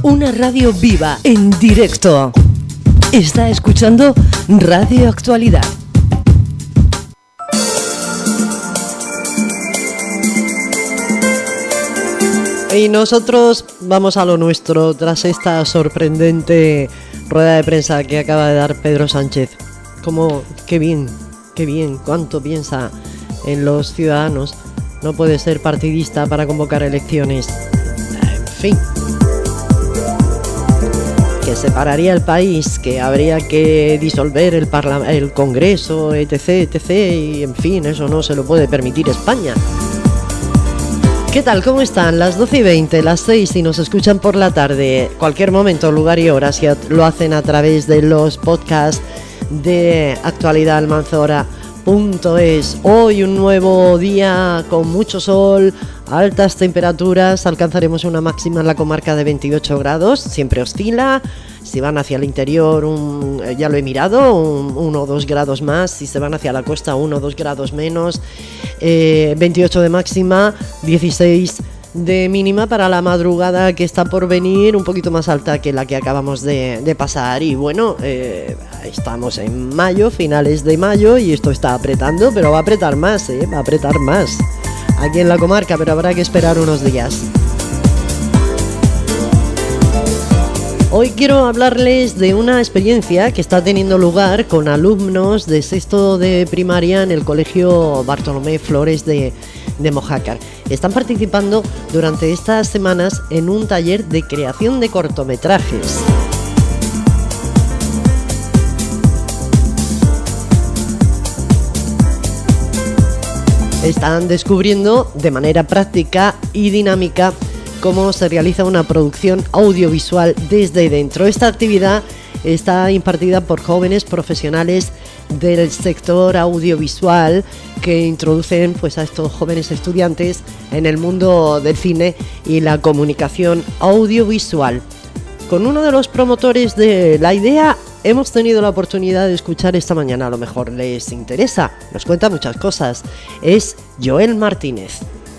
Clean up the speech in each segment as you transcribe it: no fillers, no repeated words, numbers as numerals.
Una radio viva, en directo. Está escuchando Radio Actualidad. Y nosotros vamos a lo nuestro tras esta sorprendente rueda de prensa que acaba de dar Pedro Sánchez. Qué bien, cuánto piensa en los ciudadanos. No puede ser partidista para convocar elecciones. En fin, que separaría el país, que habría que disolver el Congreso, etc, y en fin, eso no se lo puede permitir España. ¿Qué tal? ¿Cómo están? Las 12:20, las 6 si nos escuchan por la tarde. Cualquier momento, lugar y hora, si lo hacen a través de los podcasts de actualidadalmanzora.es. Hoy un nuevo día con mucho sol, altas temperaturas. Alcanzaremos una máxima en la comarca de 28 grados. Siempre oscila. Si van hacia el interior, ya lo he mirado, 1 o 2 grados más. Si se van hacia la costa, 1 o 2 grados menos. 28 de máxima, 16 de mínima para la madrugada que está por venir, un poquito más alta que la que acabamos de pasar. Y bueno, estamos en mayo, finales de mayo, y esto está apretando, pero va a apretar más, va a apretar más aquí en la comarca, pero habrá que esperar unos días. Hoy quiero hablarles de una experiencia que está teniendo lugar con alumnos de sexto de primaria en el colegio Bartolomé Flores de Mojácar. Están participando durante estas semanas en un taller de creación de cortometrajes. Están descubriendo de manera práctica y dinámica cómo se realiza una producción audiovisual desde dentro. Esta actividad está impartida por jóvenes profesionales del sector audiovisual que introducen pues a estos jóvenes estudiantes en el mundo del cine y la comunicación audiovisual. Con uno de los promotores de la idea hemos tenido la oportunidad de escuchar esta mañana. A lo mejor les interesa, nos cuenta muchas cosas. Es Joel Martínez.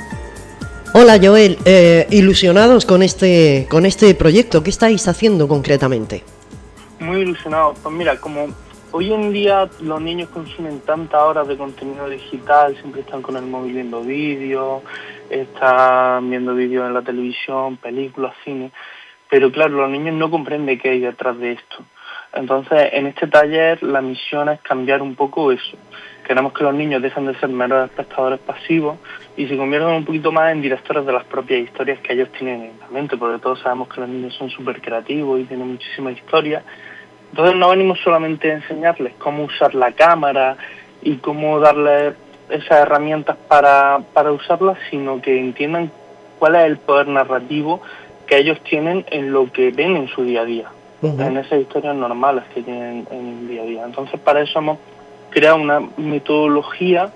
Hola Joel, ilusionados con este proyecto, ¿qué estáis haciendo concretamente? Muy ilusionados, pues mira, como hoy en día los niños consumen tantas horas de contenido digital, siempre están con el móvil viendo vídeos, están viendo vídeos en la televisión, películas, cine, pero claro, los niños no comprenden qué hay detrás de esto. Entonces, en este taller la misión es cambiar un poco eso. Queremos que los niños dejen de ser meros espectadores pasivos y se conviertan un poquito más en directores de las propias historias que ellos tienen en la mente, porque todos sabemos que los niños son súper creativos y tienen muchísimas historias. Entonces no venimos solamente a enseñarles cómo usar la cámara y cómo darles esas herramientas para usarlas, sino que entiendan cuál es el poder narrativo que ellos tienen en lo que ven en su día a día, en esas historias normales que tienen en el día a día. Entonces para eso hemos creado una metodología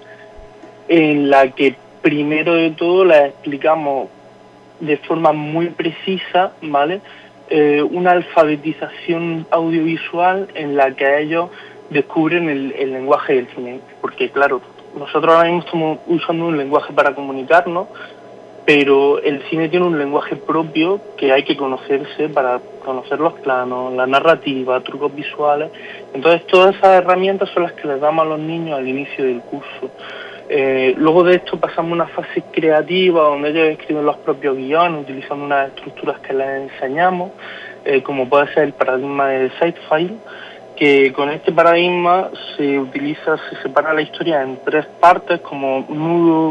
en la que primero de todo les explicamos de forma muy precisa, ¿vale? Una alfabetización audiovisual en la que ellos descubren el lenguaje del cine, porque claro, nosotros ahora mismo estamos usando un lenguaje para comunicarnos, pero el cine tiene un lenguaje propio que hay que conocerse para conocer los planos, la narrativa, trucos visuales. Entonces todas esas herramientas son las que les damos a los niños al inicio del curso. Luego de esto pasamos a una fase creativa donde ellos escriben los propios guiones utilizando unas estructuras que les enseñamos, como puede ser el paradigma de Sitefile, que con este paradigma se separa la historia en 3 partes como nudo.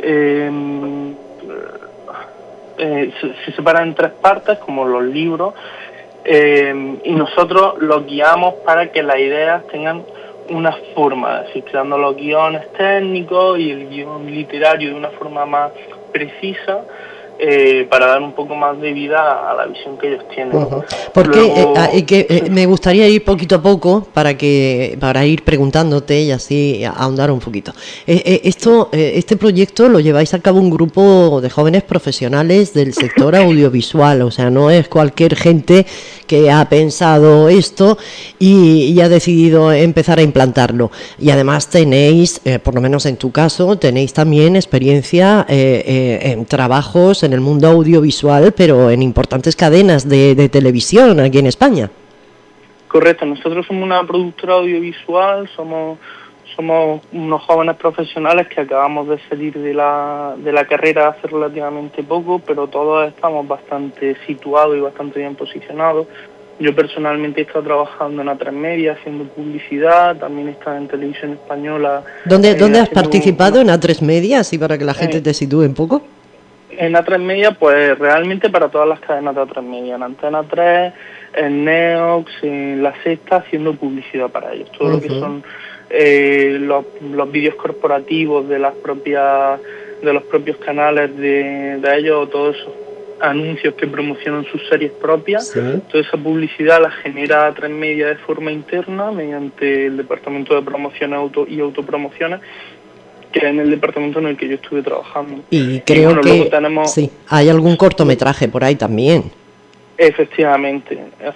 Se separa en 3 partes como los libros, y nosotros los guiamos para que las ideas tengan una forma, es decir, creando los guiones técnicos y el guión literario de una forma más precisa, para dar un poco más de vida a la visión que ellos tienen. Porque me gustaría ir poquito a poco para ir preguntándote y así ahondar un poquito. Este proyecto lo lleváis a cabo un grupo de jóvenes profesionales del sector audiovisual, o sea, no es cualquier gente que ha pensado esto y ha decidido empezar a implantarlo. Y además tenéis, por lo menos en tu caso, tenéis también experiencia en trabajos estamos en el mundo audiovisual, pero en importantes cadenas de televisión aquí en España. Correcto, nosotros somos una productora audiovisual, somos unos jóvenes profesionales que acabamos de salir de la carrera hace relativamente poco, pero todos estamos bastante situados y bastante bien posicionados. Yo personalmente he estado trabajando en A3 Media haciendo publicidad, también he estado en Televisión Española. ¿Dónde has participado en A3 Media, así para que la gente te sitúe un poco? En A3 Media, pues realmente para todas las cadenas de A3 Media, en Antena 3, en Neox, en La Sexta, haciendo publicidad para ellos. Todo lo que son los vídeos corporativos de los propios canales de ellos, todos esos anuncios que promocionan sus series propias, toda esa publicidad la genera A3 Media de forma interna mediante el departamento de promoción y autopromociones, que es en el departamento en el que yo estuve trabajando. Y creo que sí, hay algún cortometraje por ahí también. Efectivamente,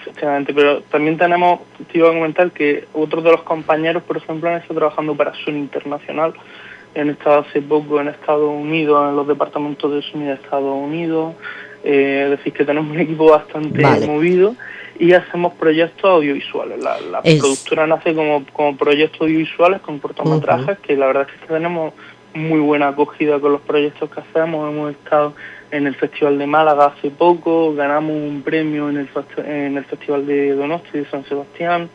pero también te iba a comentar que otros de los compañeros, por ejemplo, han estado trabajando para Sony Internacional, han estado hace poco en Estados Unidos, en los departamentos de Sony de Estados Unidos, es decir, que tenemos un equipo bastante movido y hacemos proyectos audiovisuales. La productora nace como proyectos audiovisuales con cortometrajes, que la verdad es que tenemos muy buena acogida con los proyectos que hacemos. Hemos estado en el Festival de Málaga hace poco, ganamos un premio en el Festival de Donosti de San Sebastián.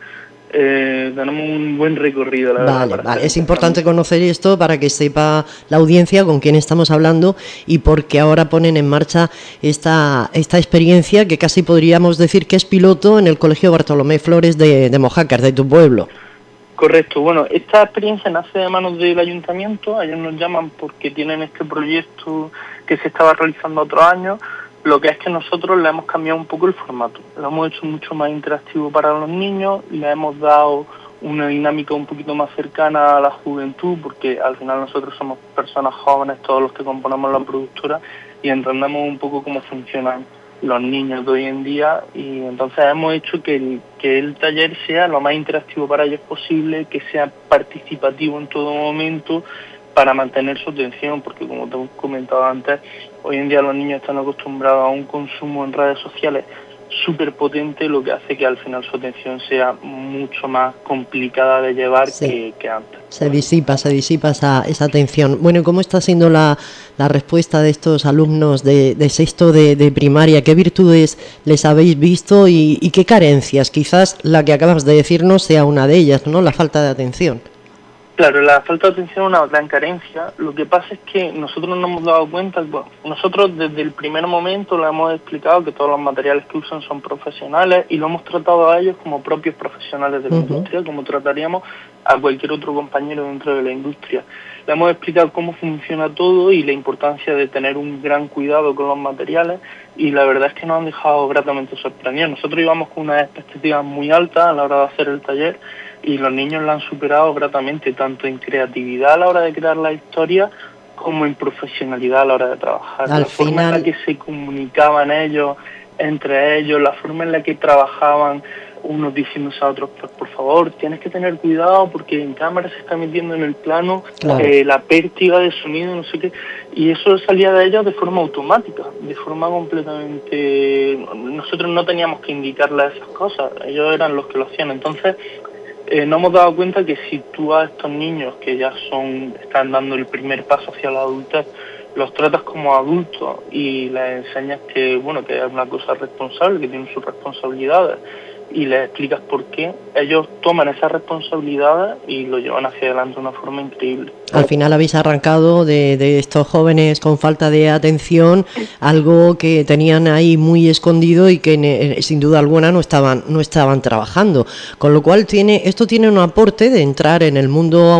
Tenemos un buen recorrido, la verdad. Vale. Es importante conocer esto para que sepa la audiencia con quién estamos hablando y porque ahora ponen en marcha esta experiencia que casi podríamos decir que es piloto en el Colegio Bartolomé Flores de Mojácar, de tu pueblo. Correcto, bueno, esta experiencia nace de manos del ayuntamiento. Ellos nos llaman porque tienen este proyecto que se estaba realizando otros años. Lo que es que nosotros le hemos cambiado un poco el formato, lo hemos hecho mucho más interactivo para los niños, le hemos dado una dinámica un poquito más cercana a la juventud, porque al final nosotros somos personas jóvenes, todos los que componemos la productora, y entendemos un poco cómo funcionan los niños de hoy en día, y entonces hemos hecho que el taller sea lo más interactivo para ellos posible, que sea participativo en todo momento, para mantener su atención, porque como te he comentado antes, hoy en día los niños están acostumbrados a un consumo en redes sociales súper potente, lo que hace que al final su atención sea mucho más complicada de llevar que antes. Se disipa esa atención. Bueno, ¿y cómo está siendo la respuesta de estos alumnos de sexto de primaria? ¿Qué virtudes les habéis visto y qué carencias? Quizás la que acabas de decirnos sea una de ellas, ¿no? La falta de atención. Claro, la falta de atención es una gran carencia. Lo que pasa es que nosotros nos hemos dado cuenta, nosotros desde el primer momento le hemos explicado que todos los materiales que usan son profesionales y lo hemos tratado a ellos como propios profesionales de la industria, como trataríamos a cualquier otro compañero dentro de la industria. Le hemos explicado cómo funciona todo y la importancia de tener un gran cuidado con los materiales, y la verdad es que nos han dejado gratamente sorprendidos. Nosotros íbamos con unas expectativas muy altas a la hora de hacer el taller, y los niños la han superado gratamente, tanto en creatividad a la hora de crear la historia como en profesionalidad a la hora de trabajar. La forma en la que se comunicaban ellos, entre ellos, la forma en la que trabajaban unos diciéndose a otros, pues por favor, tienes que tener cuidado porque en cámara se está metiendo en el plano la pértiga de sonido, no sé qué, y eso salía de ellos de forma automática, de forma completamente... Nosotros no teníamos que indicarles esas cosas, ellos eran los que lo hacían. Entonces nos hemos dado cuenta que si tú a estos niños que ya están dando el primer paso hacia la adultez, los tratas como adultos y les enseñas que es una cosa responsable, que tienen sus responsabilidades, y les explicas por qué, ellos toman esas responsabilidades y lo llevan hacia adelante de una forma increíble. Al final habéis arrancado de estos jóvenes con falta de atención algo que tenían ahí muy escondido y que sin duda alguna no estaban trabajando, con lo cual esto tiene un aporte de entrar en el mundo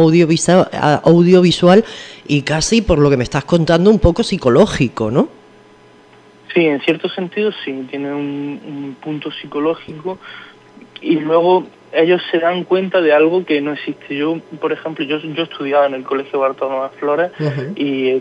audiovisual y casi, por lo que me estás contando, un poco psicológico, ¿no? Sí, en cierto sentido sí, tiene un punto psicológico, y luego ellos se dan cuenta de algo que no existe. Yo, por ejemplo, yo he estudiado en el Colegio Bartolomé Flores y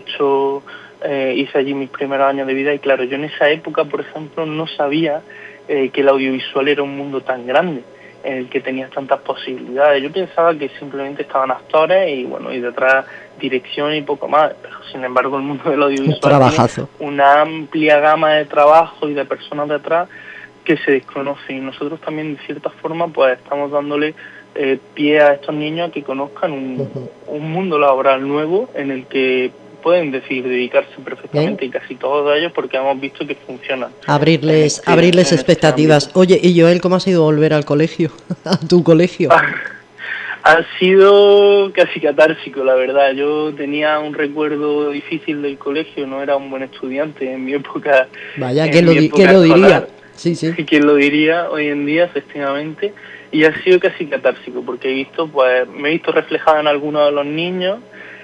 hice allí mis primeros años de vida, y claro, yo en esa época, por ejemplo, no sabía que el audiovisual era un mundo tan grande. en el que tenías tantas posibilidades. Yo pensaba que simplemente estaban actores y bueno, y detrás dirección y poco más, pero sin embargo el mundo del audiovisual tiene una amplia gama de trabajo y de personas detrás que se desconocen, y nosotros también de cierta forma pues estamos dándole pie a estos niños a que conozcan un mundo laboral nuevo en el que pueden decidir dedicarse perfectamente, y casi todos ellos, porque hemos visto que funcionan. Abrirles expectativas. Oye, y Joel, ¿cómo ha sido volver al colegio? ¿A tu colegio? Ha sido casi catársico, la verdad. Yo tenía un recuerdo difícil del colegio, no era un buen estudiante en mi época. Vaya, ¿quién lo diría? Sí. ¿Quién lo diría hoy en día, efectivamente? Y ha sido casi catársico, porque me he visto reflejado en algunos de los niños,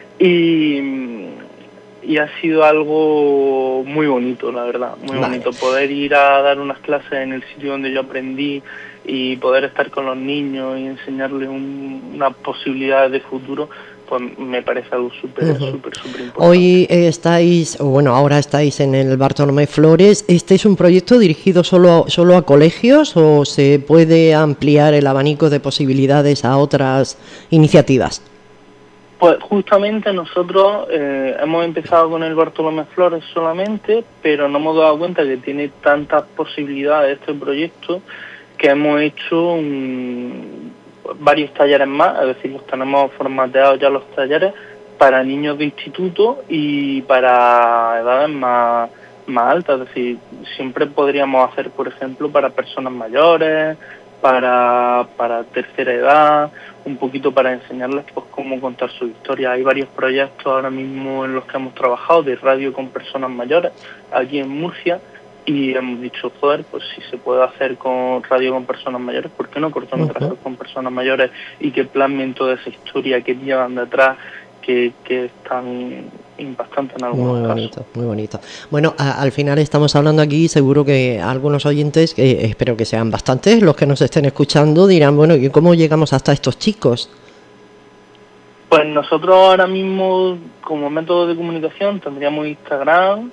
y ha sido algo muy bonito, la verdad, muy bonito. Poder ir a dar unas clases en el sitio donde yo aprendí y poder estar con los niños y enseñarles una posibilidad de futuro, pues me parece algo súper importante. Hoy ahora estáis en el Bartolomé Flores. ¿Este es un proyecto dirigido solo a colegios o se puede ampliar el abanico de posibilidades a otras iniciativas? Pues justamente nosotros hemos empezado con el Bartolomé Flores solamente, pero no hemos dado cuenta que tiene tantas posibilidades este proyecto que hemos hecho varios talleres más, es decir, los tenemos formateados ya los talleres para niños de instituto y para edades más altas, es decir, siempre podríamos hacer, por ejemplo, para personas mayores, para tercera edad, un poquito para enseñarles pues cómo contar su historia. Hay varios proyectos ahora mismo en los que hemos trabajado de radio con personas mayores aquí en Murcia, y hemos dicho, joder, pues si se puede hacer con radio con personas mayores, ¿por qué no cortometrajes con personas mayores y que plasmen toda esa historia que llevan detrás, que es tan impactante en algunos casos? Muy bonito. Bueno, al final estamos hablando aquí, seguro que algunos oyentes, que espero que sean bastantes, los que nos estén escuchando, dirán, bueno, ¿y cómo llegamos hasta estos chicos? Pues nosotros ahora mismo, como método de comunicación, tendríamos Instagram,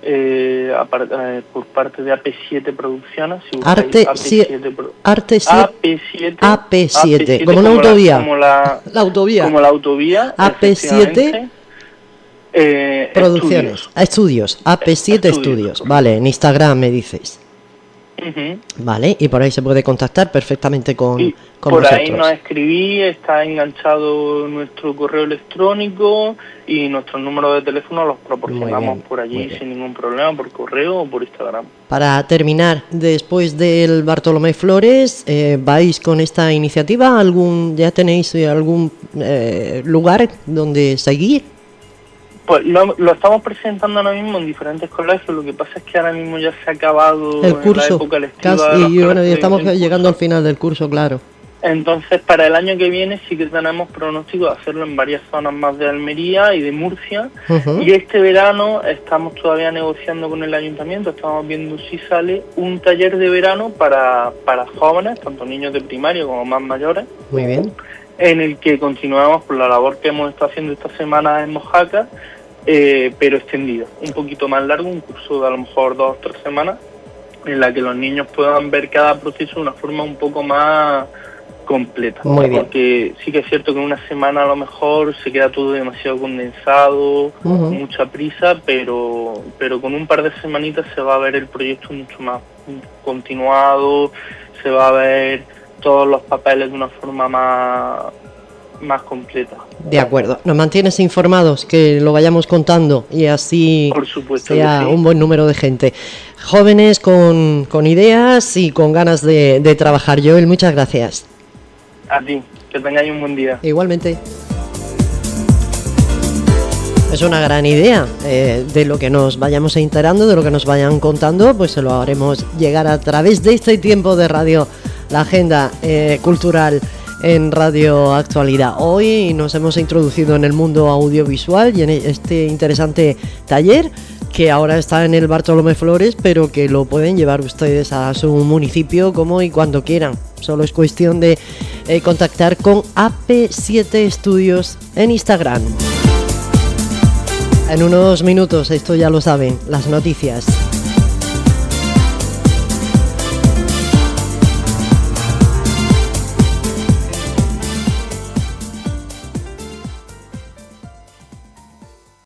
por parte de AP7 Producciones. Si AP7, como una autovía. Como la autovía. AP7 Producciones. Estudios. AP7 Estudios. Vale, en Instagram me dices. Vale, y por ahí se puede contactar perfectamente con por vosotros. Ahí nos escribí, está enganchado nuestro correo electrónico y nuestros números de teléfono los proporcionamos por allí sin ningún problema, por correo o por Instagram. Para terminar, después del Bartolomé Flores, ¿vais con esta iniciativa? ¿Ya tenéis algún lugar donde seguir? Pues lo estamos presentando ahora mismo en diferentes colegios. Lo que pasa es que ahora mismo ya se ha acabado el curso, la época lectiva. Y estamos llegando al final del curso, claro. Entonces, para el año que viene sí que tenemos pronóstico de hacerlo en varias zonas más de Almería y de Murcia. Y este verano estamos todavía negociando con el ayuntamiento, estamos viendo si sale un taller de verano para jóvenes, tanto niños de primaria como más mayores. Muy bien. En el que continuamos por la labor que hemos estado haciendo esta semana en Mojácar, pero extendido, un poquito más largo, un curso de a lo mejor 2 o 3 semanas, en la que los niños puedan ver cada proceso de una forma un poco más completa. Muy bien. Porque sí que es cierto que en una semana a lo mejor se queda todo demasiado condensado, mucha prisa, pero con un par de semanitas se va a ver el proyecto mucho más continuado, se va a ver todos los papeles de una forma más completa. De acuerdo. Nos mantienes informados, que lo vayamos contando y así por supuesto sea que sí. Un buen número de gente. Jóvenes con ideas y con ganas de trabajar. Joel, muchas gracias. A ti, que tengáis un buen día. Igualmente. Es una gran idea, de lo que nos vayamos enterando, de lo que nos vayan contando, pues se lo haremos llegar a través de este tiempo de radio, la agenda cultural en Radio Actualidad. Hoy nos hemos introducido en el mundo audiovisual y en este interesante taller que ahora está en el Bartolomé Flores, pero que lo pueden llevar ustedes a su municipio como y cuando quieran. Solo es cuestión de contactar con AP7 Estudios en Instagram. En unos minutos, esto ya lo saben, las noticias.